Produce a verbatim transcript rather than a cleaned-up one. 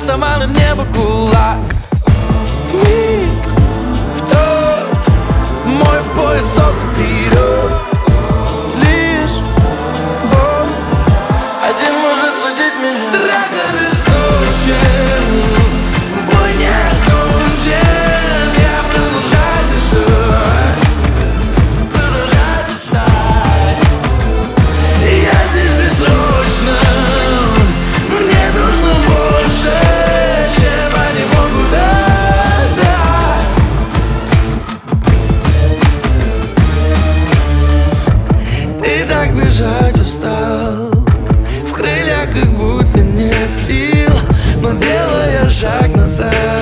Простовал и в небо кулак. Вмиг, в тот мой поезд только вперед. Лишь Бог один может судить меня. Страх арестован, бой не окончен. Я продолжаю дышать, продолжаю дышать. И я здесь бессрочно. Мне нужно больше, чем они могут дать. Ты так бежать устал, в крыльях как будто нет сил, но делая шаг назад